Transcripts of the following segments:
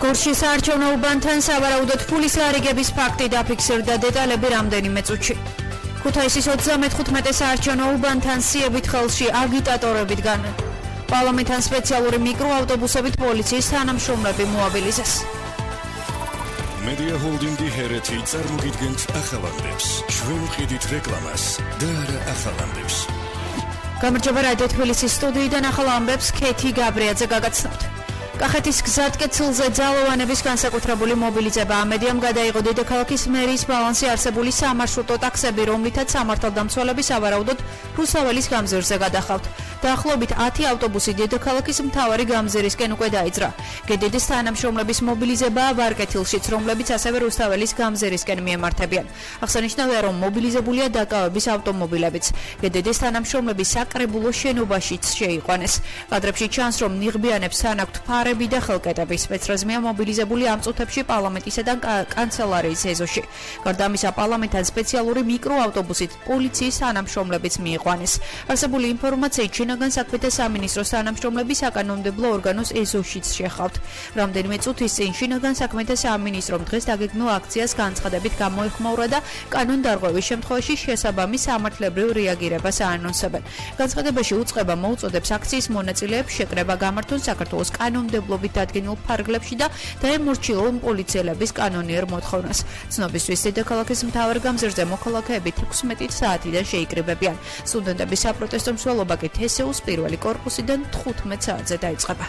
გორში საარჩევნო უბანთან სავარაუდოდ ფულის გარიგების ფაქტი დაფიქსირდა დეტალები რამდენიმე წუთში. ქუთაისის 35 საარჩევნო უბანთან სიებით ხელში აგიტატორებით განა. პარლამენტთან სპეციალური მიკროავტობუსებით პოლიციის თანამშრომლები მოაბილიზეს. Media Holding-ი ჰერეთი წარმოგიდგენთ ახალანდებს. ჩვენ ვყიდით რეკლამას და არა ახალანდებს. გამარჯობა რადიო თბილისის სტუდიიდან ახალ ამბებს ქეთი გაბრიაძე გაგაცნობთ. კახეთის გზატკეცილზე ძალოვანების განსაკუთრებული მობილიზება ამედიამ გადაიღო დედაქალაქის მერის ბალანსი არსებული სამარშრუტო ტაქსები, რომლითაც სამართალდამცველები სავარაუდოდ რუსაველის გამზირზე გადახავთ. დაახლოებით 10 ავტობუსი დედაქალაქის მთავარი გამზირისკენ უკვე დაიძრა. გედედის თანამშრომლების მობილიზებაა ვარკეთილშიც, რომლებიც ასევე რუსაველის გამზირისკენ მიემართებიან. აღსანიშნავია, რომ მობილიზებულია დაკავების ავტომობილებიც. გედედის თანამშრომლები საკრებულო შენობაშიც შეიყვანეს. კადრებში ჩანს, რომ ნიღბიანებს თან აქვთ ფარები და ხელკეტები. სპეცრაზმია მობილიზებული ამ წუთებში პარლამენტისა და კანცელარიის ეზოში. გარდა ამისა, პარლამენტთან სპეციალური მიკროავტობუსით პოლიციის თანამშრომლებიც მიიყვანეს. არსებული ინფორმაციით შინაგან საქმეთა სამინისტროს თანამშრომლები საკანონმდებლო ორგანოს ეზოშიც შეხავთ. რამდენიმე წუთის წინ შინაგან საქმეთა სამინისტრომ დღეს დაგეგმილ აქციას განცხადებით გამოეხმაურა და კანონდარღვევის შემთხვევაში შესაბამის სამართლებრივ რეაგირებას აანონსებენ. განცხადებაში უწყება მოუწოდებს აქციის მონაწილეებს შეკრება გამართონ საქართველოს კანონმდებლობით დადგენილ ფარგლებში და დაემორჩილონ პოლიციელების კანონიერ მოთხოვნას. ცნობისთვის დედაქალაქის მთავარ გამზირზე მოქალაქეები 16 საათიდან შეიკრიბებიან. სტუდენტების საპროტესტო მსვლელობა კი თესეუს პირველი კორპუსიდან 15 საათზე დაიწყება.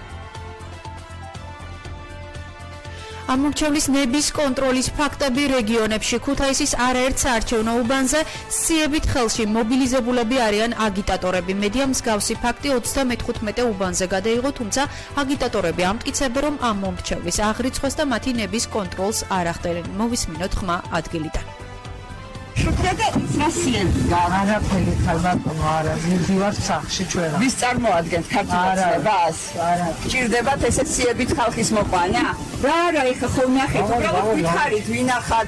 ამორჩევლის ნების კონტროლის ფაქტები რეგიონებში. ქუთაისის არაერთ საარჩევნო უბანზე სიებით ხელში მობილიზებულები არიან აგიტატორები. მედია მსგავსი ფაქტი 35 უბანზე გადაიღო, თუმცა აგიტატორები ამტკიცებენ, რომ ამ მომრჩევლის აღრიცხვას და მათი ნების კონტროლს არ ახდენენ. მოვისმინოთ ხმა ადგილიდან. არაფერი ხალბატონო არა, მივდივართ სახლში ჩვენ. ვის წარმოადგენთ ქართულობას? არა. ჭირდებათ ესე სიებით ხალხის მოყვანა? რა არა, ეხა ხო ნახეთ, უბრალოდ ვითხარით, ვინახათ.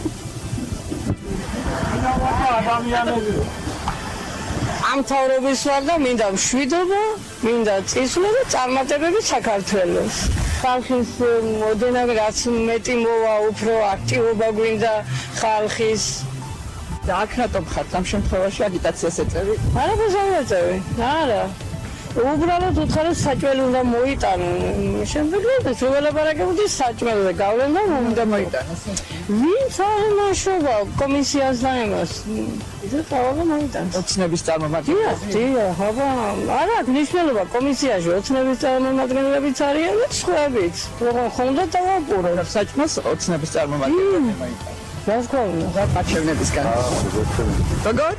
ადამიანები ამ თავრობის ვარ და მინდა მშვიდობა, მინდა წისვლა და წარმატებები საქართველოს. ხალხის მოდენად რაც მეტი მოვა, უფრო აქტივობა გვინდა ხალხის. და აქ რატომ ხართ ამ შემთხვევაში აგიტაციას ეწევი? არა ბაზარები. არა. უბრალოდ უთხარეს საჭმელი უნდა მოიტანონ. შემდეგ რო ველაპარაკებოდი საჭმელზე გავლენ და უნდა მოიტანოს. ვინც ამაშობა კომისიას და იმას. ისე თავი მოიტანოს. ოცნების წარმომადგენლები. დიახ, აბა, არა, ნიშნულობა კომისიაში ოცნების წარმომადგენლებიც არიან და სხვაებიც. როგორ ხონდა დავაყურე. საჭმელს ოცნების წარმომადგენლები მოიტანოს. გასკოვნა. არჩევნებისგან. როგორ?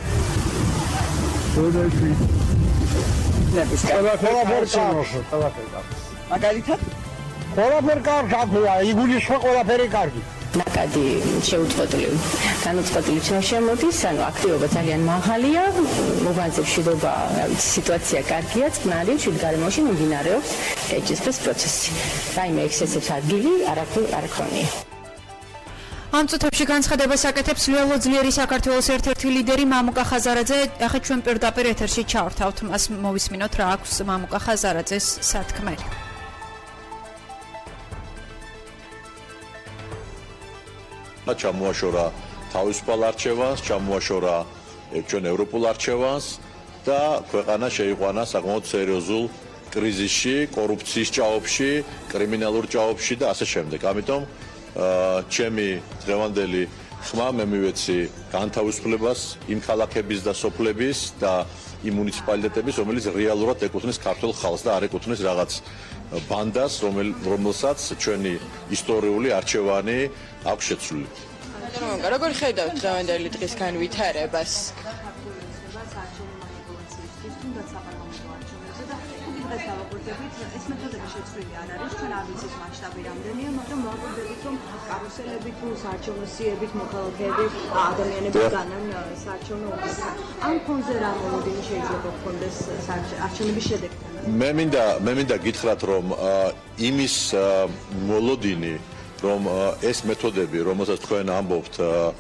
მაგალითად? ყველაფერი კარგია, იგულისხმე ყველაფერი კარგი. ნაკადი შეუწყოთლივ განუწყოთლივ შემოდის, ანუ აქტივობა ძალიან მაღალია, უბანზე მშვიდობა, სიტუაცია კარგია, წყნარი, მშვიდ გარემოში მიმდინარეობს HSP-ის პროცესი. რაიმე ექსცესებს ადგილი არ ქონია. ამ წუთებში განცხადებას აკეთებს ველოძლიერი საქართველოს ერთ-ერთი ლიდერი მამუკა ხაზარაძე. ახლა ჩვენ პირდაპირ ეთერში ჩავართავთ მას, მოვისმინოთ რა აქვს მამუკა ხაზარაძეს სათქმელი. ჩამოაშორა თავისუფალ არჩევანს, ჩამოაშორა ჩვენ ევროპულ არჩევანს და ქვეყანა შეიყვანა საკმაოდ სერიოზულ კრიზისში, კორუფციის ჭაობში, კრიმინალურ ჭაობში და ასე შემდეგ. ამიტომ ჩემი დღევანდელი ხმა მე მივეცი განთავისუფლებას იმ ქალაქების და სოფლების და იმ მუნიციპალიტეტების, რომელიც რეალურად ეკუთვნის ქართულ ხალხს და არ ეკუთვნის რაღაც ბანდას, რომელსაც ჩვენი ისტორიული არჩევანი აქვს შეცვლილი. როგორ ხედავთ დღევანდელი დღის განვითარებას? ეს მეთოდები შეცვლილი არ არის, ჩვენ არ ვიცით მასშტაბი რამდენია, მაგრამ ვაკვირდებით, რომ კარუსელები თუ საარჩევნო სიებით მოქალაქეები ადამიანები განან საარჩევნო უბანთან. ამ ფონზე რა მოლოდინი შეიძლება გქონდეს არჩევნების შედეგთან? მე მინდა გითხრათ, რომ იმის მოლოდინი, რომ ეს მეთოდები, რომელსაც თქვენ ამბობთ,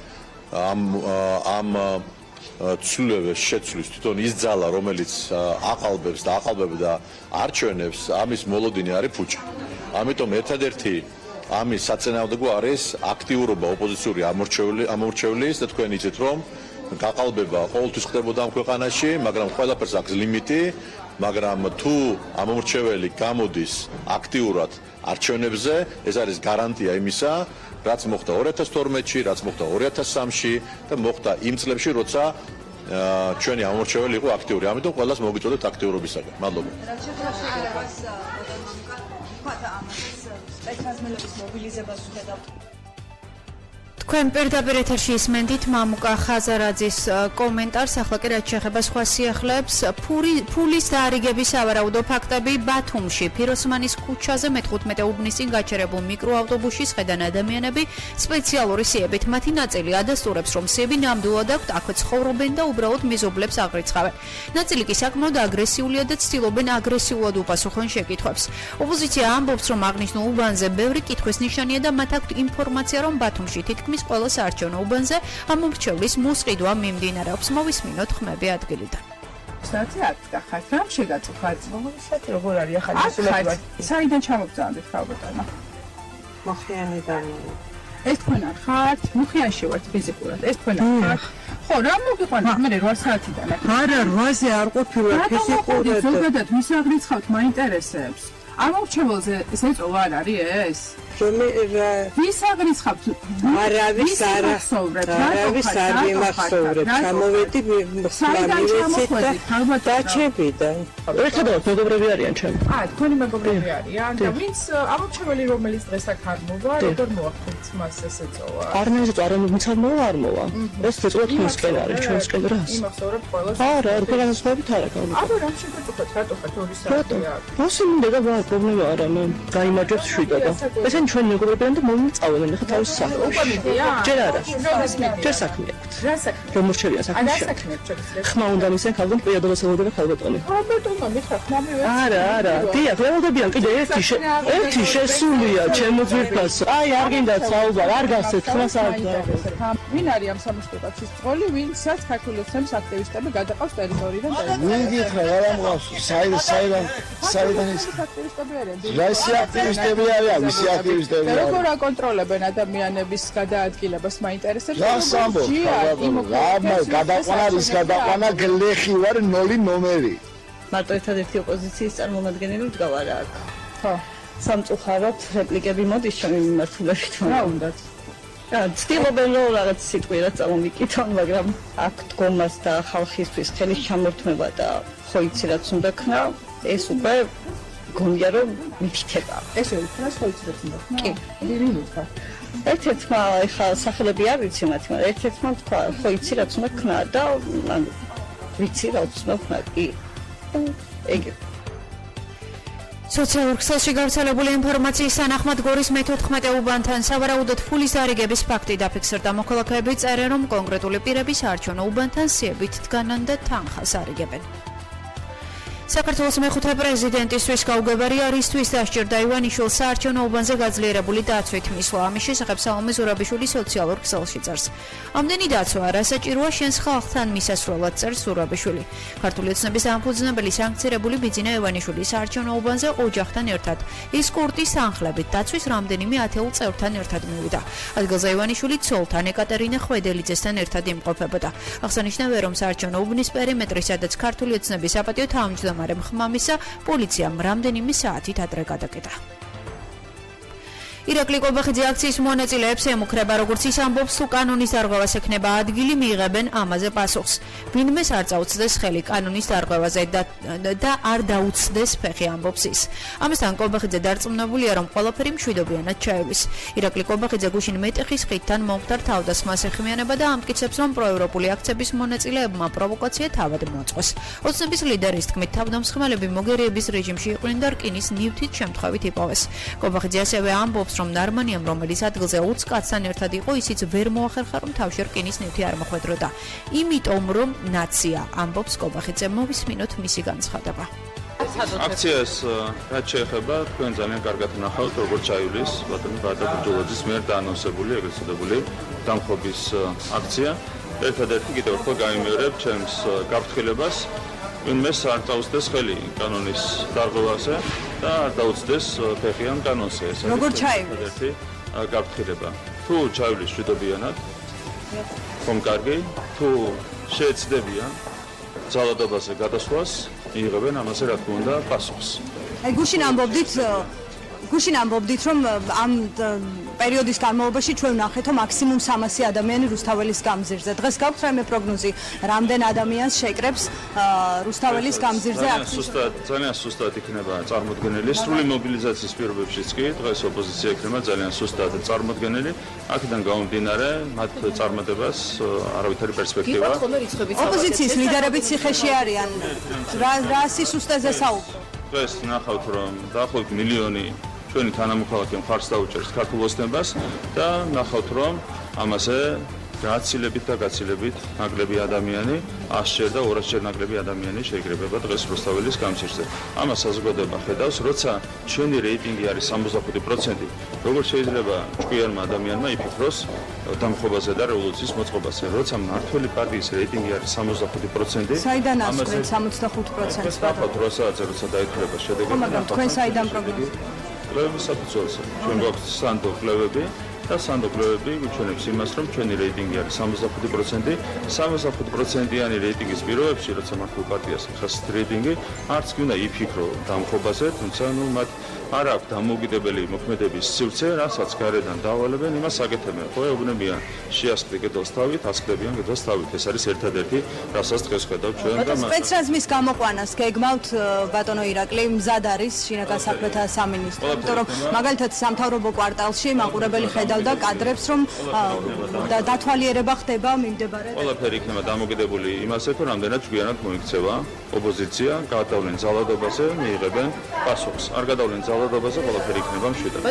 ამ ცვლილებას შეცვლის თვითონ ის ძალა, რომელიც აყალბებს და არჩევნებს, ამის მოლოდინი არის ფუჭი. ამიტომ ერთადერთი ამის საწინააღმდეგო არის აქტიურობა ოპოზიციური ამორჩევლის და თქვენ იცით რომ გაყალბება ყოველთვის ხდებოდა ამ ქვეყანაში, მაგრამ ყველაფერს აქვს ლიმიტი, მაგრამ თუ ამორჩეველი გამოდის აქტიურად არჩევნებზე, ეს არის გარანტია იმისა, რაც მოხდა 2012-ში, რაც მოხდა 2003-ში და მოხდა იმ წლებში, როცა ჩვენი ამორჩეველი იყო აქტიური. ამიტომ ყველას მოგიწოდეთ აქტიურობისაგან. მადლობა. რაც შეეხება შეგებას თქვათ ამას სპეცრაზმელების მობილიზებას ვხედავთ. თქვენ პირდაპირ ეთერში ისმენდით მამუკა ხაზარაძის კომენტარს, ახლა კი რაც შეეხება სხვა სიახლეებს, ფულის დაარიგების სავარაუდო ფაქტები ბათუმში, ფიროსმანის ქუჩაზე მე-15 უბნის წინ გაჩერებულ მიკროავტობუსში სხედან ადამიანები სპეციალური სიებით. მათი ნაწილი ადასტურებს, რომ სიები ნამდვილად აქვთ, აქვე ცხოვრობენ და უბრალოდ მეზობლებს აღრიცხავენ. ნაწილი კი საკმაოდ აგრესიულია და ცდილობენ აგრესიულად უპასუხონ შეკითხვებს. ოპოზიცია ამბობს, რომ აღნიშნულ უბანზე ბევრი კითხვის ნიშანია და მათ აქვთ ინფორმაცია, რომ ბათუმში თითქმის ყველა საარჩევნო უბანზე ამორჩევლის მოსყიდვა მიმდინარეობს. მოვისმინოთ ხმები ადგილიდან. საწიაკდა ხართ რა შეგაწუხათ? მოგვიშათ როგორ არის ახალი სულები? საიდან ჩამოგწანდეთ ხალბატონო? მოხიანიდან. ეს თქვენ ხართ? მოხიანში ვართ ფიზიკურად. ეს თქვენ ხართ? ხო, რა მოგიყვანეთ? მე 8 საათიდან. არა, 8-ზე არ ყოფილა ფიზიკურად. ზოგადად ვის აღრიცხავთ მაინტერესებს? ამორჩეველზე ეწოვა არ არის ეს? ვის აღრიცხავთ? არავის არ მიმახსოვრებ. ჩამოვედი მივეცით და დაჩებიდან. ერთადაც მეგობრები არიან ჩემი. თქვენი მეგობრები არიან და ვინც ამორჩეველი რომელიც დღეს აქ არ მოვა, როგორ მოახერხეთ მას ეს ეწოვა? არნაირად არ მოვა, არ მოვა. ეს ეწოვა თქვენსკენ არის, ჩვენსკენ რას? იმახსოვრებ ყველას. არა, ყველასობით არა გავიგე. აბა რამ შეგაწუხეთ, რატო ხართ 2 საათია? ასე მინდა და პრობლემა არა, მე გაიმარჯვებს შვიდად. ესენი ჩვენი მეგობრებიან და მომიწავენ ხა თავის საქმეში. ჯერ არა. ჯერ საქმე აქვს. რა საქმე? რომ მორჩევიან საქმეში. ხმა უნდა მისცენ ხალხთან პირადობას ელოდება ხალბატონი. ხალბატონო, მითხრა ხმა მივეცი. არა. დიახ, ველოდებიან კიდე ერთი შესულია ჩემო ძვირფასო. აი, არ გინდა საუბარ, არ გასცეთ ხმას არ გასცეთ. ვინ არის ამ სამუშაოების წროლი, ვინცაც ქართულოცნების აქტივისტები გადაყავს ტერიტორიიდან და მიგითხრა რა მყავს, საიდან ის აქტივისტები არიან. რასი აქტივისტები არიან, ვისი აქტივისტები არიან? როგორ აკონტროლებენ ადამიანების გადაადგილებას მაინტერესებს? რას ამბობ? გადაყვანა გლეხი ვარ 0 ნომერი. მარტო ერთადერთი ოპოზიციის წარმომადგენელი მდგავარ აქ. ხო. სამწუხაროდ რეპლიკები მოდის ჩემი მიმართულებით. რა უნდათ? ცდილობენ რომ რაღაც სიტყვიერად წამომიკითხონ, მაგრამ აქ დგომას და ხალხისთვის ხელის ჩამორთმება და ხო იცი რაც უნდა ქნა, ეს უკვე გონია რომ მიფიქრება. ესე უკრას ხო იცი რაც უნდა ქნა? კი. ვინ უთქვა? ერთ-ერთმა ეხა სახელები არ ვიცი მათი, მაგრამ ერთ-ერთმა თქვა, ხო იცი რაც უნდა ქნა და ანუ ვიცი რაც უნდა ქნა. კი. ეგ სოციალურ ქსელში გავრცელებული ინფორმაციის თანახმად გორის მე-14 უბანთან სავარაუდოდ ფულის დარიგების ფაქტი დაფიქსირდა. მოქალაქეები წერენ, რომ კონკრეტული პირები საარჩევნო უბანთან სიებით დგანან და თანხას არიგებენ. საქართველოს მეხუთე პრეზიდენტისთვის გაუგებარია რისთვის დასჭირდა ივანიშვილს საარჩევნო უბანზე გაძლიერებული დაცვით მისვლა. ამის შესახებ სალომე ზურაბიშვილი სოციალურ ქსელში წერს. ამდენი დაცვა არასაჭიროა შენს ხალხთან მისასვლელად, წერს ზურაბიშვილი. ქართული ოცნების დამფუძნებელი სანქცირებული ბიძინა ივანიშვილი საარჩევნო უბანზე ოჯახთან ერთად ის კურტის თანხლებით დაცვის რამდენიმე ათეულ წევრთან ერთად მივიდა. ადგილზე ივანიშვილი ცოლთან ეკატერინა ხვედელიძესთან ერთად იმყოფებოდა. აღსანიშნავია, რომ საარჩევნო უბნის პერიმეტრი, სადაც ქართული ოცნების საპატიო თავმჯდომარე ხმამისა პოლიციამ რამდენიმე საათით ადრე გადაკეტა. ირაკლი კობახიძე აქციის მონაწილეებს ემუქრება, როგორც ის ამბობს, თუ კანონის დარღვევას ექნება ადგილი, მიიღებენ ამაზე პასუხს. ვინმეს არ წაუწდეს ხელი კანონის დარღვევაზე და არ დაუცდეს ფეხი, ამბობს ის. ამასთან კობახიძე დარწმუნებულია, რომ ყველაფერი მშვიდობიანად ჩაევის. ირაკლი კობახიძე გუშინ მეტეხის ხიდთან მომხდარ თავდასხმას ეხმიანება და ამტკიცებს, რომ პროევროპული აქციების მონაწილეებმა პროვოკაცია თავად მოაწყვეს. ოცნების ლიდერის თქმით, თავდამსხმელები მოგერიების რეჟიმში იყვნენ და რკინის ნივთით შემთხვევით იპოვეს. კობახიძე ასევე ამბობს, რომ ნარმანიამ, რომელიც ადგილზე 20 კაცთან ერთად იყო, ისიც ვერ მოახერხა, რომ თავში რკინის ნივთი არ მოხვედროდა. იმიტომ, რომ ნაცია, ამბობს კობახიძე. მოვისმინოთ მისი განცხადება. აქციას რაც შეეხება, თქვენ ძალიან კარგად ნახავთ, როგორც ჩაივლის ბატონი ბატა ბურჯულაძის მიერ დაანონსებული, ეგრეთ წოდებული დამხობის აქცია. ერთადერთი კიდევ ერთხელ გამიმეორებ ჩემს გაფრთხილებას, ვინმეს არ დაუწდეს ხელი კანონის დარღვევაზე და არ დაუწდეს ფეხი ამ კანონზე. როგორ ჩაივლის? ერთი გაფრთხილება. თუ ჩაივლის მშვიდობიანად, ხომ კარგი, თუ შეეცდებიან ძალადობაზე გადასვლას, იღებენ ამაზე რა თქმა უნდა პასუხს. აი გუშინ ამბობდით, რომ ამ პერიოდის განმავლობაში ჩვენ ვნახეთ, რომ მაქსიმუმ 300 ადამიანი რუსთაველის გამზირზე. დღეს გაქვთ რაიმე პროგნოზი, რამდენ ადამიანს შეკრებს რუსთაველის გამზირზე აქციის? ძალიან სუსტად იქნება წარმოდგენილი, სრული მობილიზაციის პირობებშიც კი დღეს ოპოზიცია იქნება ძალიან სუსტად წარმოდგენილი. აქედან გამომდინარე, მათ წარმატებას არავითარი პერსპექტივა. ოპოზიციის ლიდერები ციხეში არიან. რა სისუსტეზე საუბრობ? დღეს ნახავთ, რომ დაახლოებით მილიონი ჩვენი თანამოქალაქე მხარს დაუჭერს ქართულ ოცნებას და ნახავთ, რომ ამაზე გაცილებით და გაცილებით ნაკლები ადამიანი, 100-ჯერ და 200-ჯერ ნაკლები ადამიანი შეიკრიბება დღეს რუსთაველის გამზირზე. ამას საზოგადოება ხედავს, როცა ჩვენი რეიტინგი არის 65%, როგორ შეიძლება ჭკვიანმა ადამიანმა იფიქროს დამხობაზე და რევოლუციის მოწყობაზე, როცა მმართველი პარტიის რეიტინგი არის 65%. საიდან ასწრებს 65%-ს? ნახავთ, როცა დაეთქლება შედეგები. მაგრამ თქვენ საიდან პროგნოზით? კვლევების საფუძველზე. ჩვენ გვაქვს სანდო კვლევები და სანდო კვლევები გვიჩვენებს იმას, რომ ჩვენი რეიტინგი არის 65%. 65%-იანი რეიტინგის პირობებში, როცა მართულ პარტიას ხას რეიტინგი, არც კი უნდა იფიქრო დამხობაზე, თუმცა მათ არ აქვს დამოუკიდებელი მოქმედების სივრცე, რასაც გარედან დავალებენ, იმას აკეთებენ. ხო, ეუბნებიან შეასწრე კედელს თავით, ასკდებიან კედელს თავით. ეს არის ერთადერთი, რასაც დღეს ხედავთ ჩვენ და მას. სპეცრაზმის გამოყვანას გეგმავთ ბატონო ირაკლი, მზად არის შინაგან საქმეთა სამინისტრო, იმიტომ რომ მაგალითად სამთავრობო კვარტალში მაყურებელი ხედავდა კადრებს, რომ დათვალიერება ხდება მიმდებარე. ყველაფერი იქნება დამოკიდებული იმაზე, თუ რამდენად ჭკვიანად მოიქცევა ოპოზიცია, გადავლენ ძალადობაზე, მიიღებენ პასუხს. არ გადავლენ ძალადობაზე, ყველაფერი იქნება მშვიდად.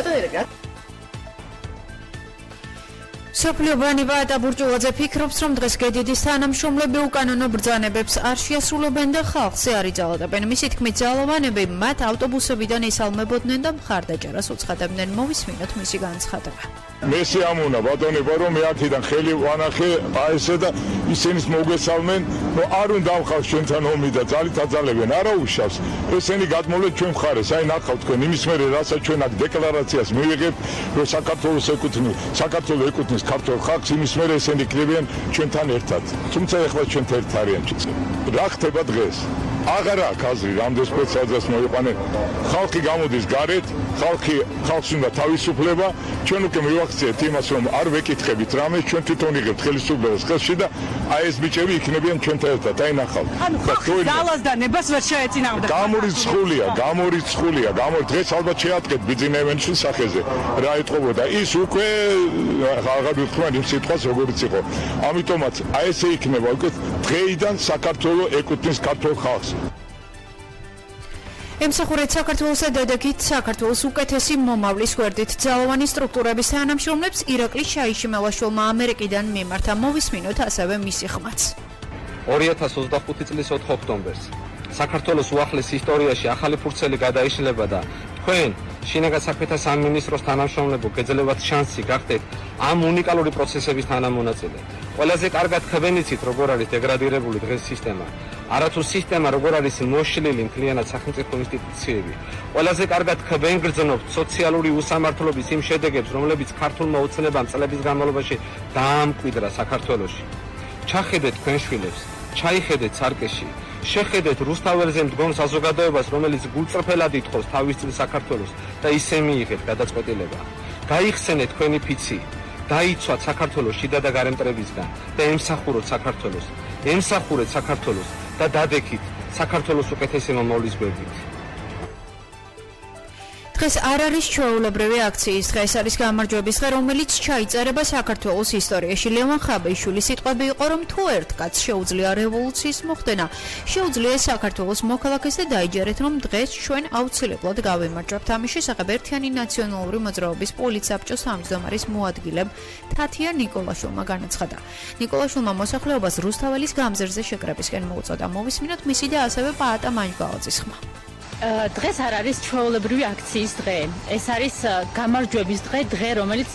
სოფლიო ბანება ატაბურჭულაძე ფიქრობს, რომ დღეს გედიდის თანამშრომლები უკანონო ბრძანებებს არ შეასრულებენ და ხალხზე არ იძალადებენ. მისი თქმით, ძალოვანები მათ ავტობუსებიდან ისალმებოდნენ და მხარდაჭერას უცხადებდნენ. მოვისმინოთ მისი განცხადება. მე შეამონა ბატონებო, რომ მე აქედან ხელი ვანახე აესე და ისინიც მოგესალმენ, რომ არ უნდა ამხავს ჩვენთან ომი და ძალით აძალებენ, არა უშავს. ესენი გადმოვლეთ ჩვენ მხარეს. აი ნახავთ თქვენ იმის მერე, რასაც ჩვენ აქ დეკლარაციას მივიღებთ, რომ საქართველოს ეკუთვნის ქართულ ხალხს, იმის მერე ესენი იქნებიან ჩვენთან ერთად. თუმცა ეხლა ჩვენთან ერთ არიან ჭიწე. რა ხდება დღეს? აღარ აქვს აზრი, რამდენ სპეციალისტს მოიყვანენ. ხალხი გამოდის გარეთ, ხალხს უნდა თავისუფლება. ჩვენ უკვე მივახციეთ იმას, რომ არ ვეკითხებით რამე, ჩვენ თვითონ იღებთ ხელისუფლებას ხელში და აი ეს ბიჭები იქნებიან ჩვენთან ერთად. აი ნახავთ. ძალას და ნებას ვერ შეეწინააღმდეგა. გამორიცხულია. დღეს ალბათ შეატყეთ ბიძინევენიშვილის სახეზე. რა ეთყობოდა ის უკვე აღარ ვთქვან იმ სიტყვას როგორიც იყო. ამიტომაც აი ესე იქნება უკვე დღეიდან საქართველოს ეკუთვნის ქართულ ხალხს. ემსახურეთ საქართველოს და დედაქით საქართველოს უკეთესი მომავლის გვერდით ძალოვანი სტრუქტურების თანამშრომლებს ირაკლი შაიშიმელაშვილმა ამერიკიდან მიმართა. მოვისმინოთ ასევე მისი ხმაც. 2025 წლის 4 ოქტომბერს საქართველოს უახლეს ისტორიაში ახალი ფურცელი გადაიშლება და თქვენ შინაგან საქმეთა სამინისტროს თანამშრომლებო გეძლევათ შანსი გახდეთ ამ უნიკალური პროცესების თანამონაწილე. ყველაზე კარგად თქვენ იცით როგორ არის დეგრადირებული დღეს სისტემა. არათუ სისტემა როგორ არის მოშლილი მთლიანად სახელმწიფო ინსტიტუციები. ყველაზე კარგად თქვენ გრძნობთ სოციალური უსამართლობის იმ შედეგებს, რომლებიც ქართულმა ოცნებამ წლების განმავლობაში დაამკვიდრა საქართველოში. ჩახედეთ თქვენ შვილებს, ჩაიხედეთ სარკეში. შეხედეთ რუსთაველზე მდგომ საზოგადოებას, რომელიც გულწრფელად ითხოვს თავის წინ საქართველოს და ისე მიიღეთ გადაწყვეტილება. გაიხსენეთ თქვენი ფიცი, დაიცვათ საქართველოს შიდა და გარე მტრებისგან და ემსახუროთ საქართველოს და დადექით საქართველოს უკეთესი მომავლის გვერდით. დღეს არ არის ჩვეულებრივი აქციის დღე, ეს არის გამარჯვების დღე, რომელიც ჩაიწერება საქართველოს ისტორიაში. ლევან ხაბეიშვილის სიტყვები იყო, რომ თუ ერთ კაცს შეუძლია რევოლუციის მოხდენა, შეუძლია საქართველოს მოქალაქეს და დაიჯერეთ, რომ დღეს ჩვენ აუცილებლად გავიმარჯვებთ. ამის შესახებ ერთიანი ნაციონალური მოძრაობის პოლიცსაბჭოს თავმჯდომარის მოადგილემ თათია ნიკოლაშვილმა განაცხადა. ნიკოლაშვილმა მოსახლეობას რუსთაველის გამზირზე შეკრებისკენ მოუწოდა. მოვისმინოთ მისი და ასევე პაატა მანჯგალაძის ხმა. დღეს არ არის ჩვეულებრივი აქციის დღე. ეს არის გამარჯვების დღე, რომელიც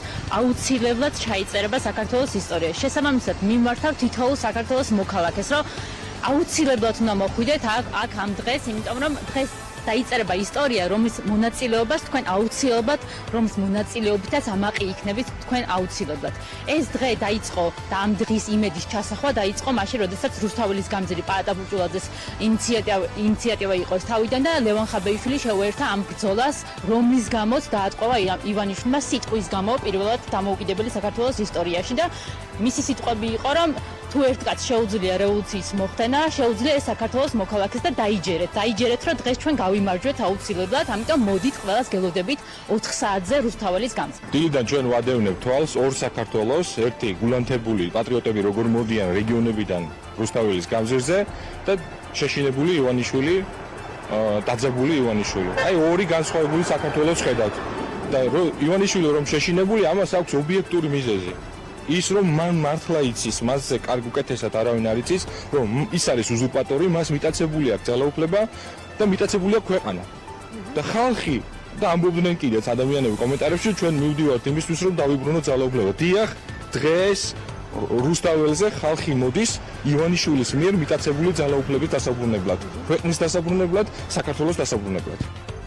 აუცილებლად ჩაიწერება საქართველოს ისტორიაში. შესაბამისად, მიმართავ თითოეულ საქართველოს მოქალაქეს, რომ აუცილებლად უნდა მოხვიდეთ აქ ამ დღეს, იმიტომ რომ დღეს დაიწერება ისტორია, რომლის მონაწილეობას თქვენ აუცილებლად, რომლის მონაწილეობითაც ამაყი იქნებით თქვენ აუცილებლად. ეს დღე დაიწყო და ამ დღის იმედის ჩასახვა დაიწყო მაშინ, როდესაც რუსთაველის გამზირი პაატა ბუჭულაძეს ინიციატივა იყო თავიდან და ლევან ხაბეიშვილი შეუერთა ამ ბრძოლას, რომლის გამოც დაატყობა ივანიშვილმა სიტყვის გამო პირველად დამოუკიდებელი საქართველოს ისტორიაში და მისი სიტყვები იყო, რომ თუ ერთ კაცს შეუძლია რევოლუციის მოხდენა, შეუძლია ეს საქართველოს მოქალაქეს და დაიჯერეთ, რომ დღეს ჩვენ გავიმარჯვეთ აუცილებლად, ამიტომ მოდით ყველას გელოდებით 4 საათზე რუსთაველის გამზ. დილიდან ჩვენ ვადევნებთ თვალს ორ საქართველოს, ერთი გულანთებული პატრიოტები როგორ მოდიან რეგიონებიდან რუსთაველის გამზირზე და შეშინებული ივანიშვილი, დაძაბული ივანიშვილი. აი ორი განსხვავებული საქართველოს ხედავთ. და ივანიშვილი რომ შეშინებული, ამას აქვს ობიექტური მიზეზი. ის რომ მან მართლა იცის, მასზე კარგ უკეთესად არავინ არ იცის, რომ ის არის უზურპატორი, მას მიტაცებული აქვს ძალაუფლება და მიტაცებული აქვს ქვეყანა. და ხალხი და ამბობდნენ კიდეც ადამიანები კომენტარებში, ჩვენ მივდივართ იმისთვის, რომ დავიბრუნოთ ძალაუფლება. დიახ, დღეს რუსთაველზე ხალხი მოდის ივანიშვილის მიერ მიტაცებული ძალაუფლების დასაბრუნებლად, ქვეყნის დასაბრუნებლად, საქართველოს დასაბრუნებლად.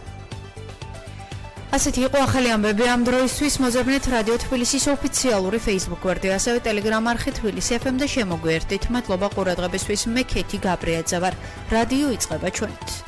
ასეთი იყო ახალი ამბები ამ დროისთვის. მოზრდით რადიო თბილისის ოფიციალური Facebook გვერდი, ასევე Telegram არხი თბილისი FM და შემოგვიერთდით. მადლობა ყურადღებისთვის. მე ქეთი გაბრიაძე ვარ. რადიო იწყება ჩვენით.